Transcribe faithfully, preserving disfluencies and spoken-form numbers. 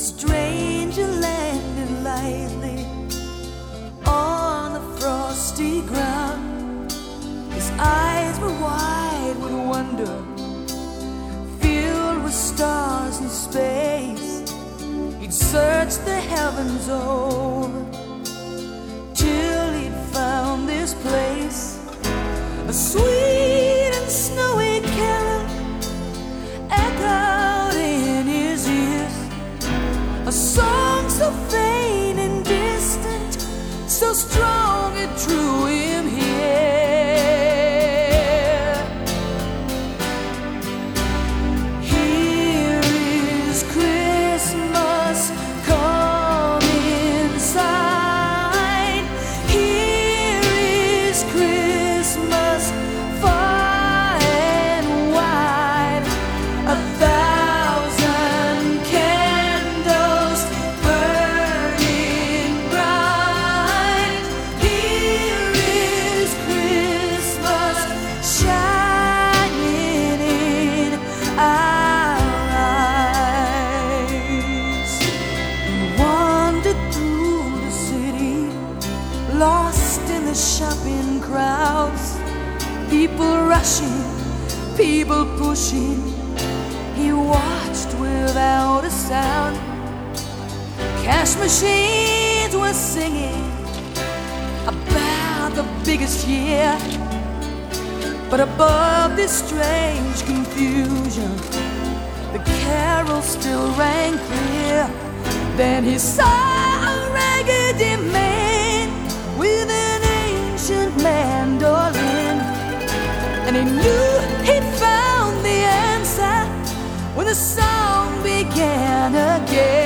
stranger landed lightly on the frosty ground. His eyes were wide with wonder, filled with stars in space. He'd searched the heavens over till he'd found this place, a sweet and snowy carol echoed in his ears, a song so faint and distant, so strong it drew him here. Here is Christmas, come inside. Here is Christmas, far and wide. A thousand candles burning bright. Here is Christmas shining in our eyes. We wandered through the city, lost in the shopping crowds, people rushing, people pushing. He watched without a sound. Cash machines were singing about the biggest year, but above this strange confusion, the carol still rang clear. Then he saw a raggedy man with an ancient mandolin, and he knew he'd found the answer when the song began again.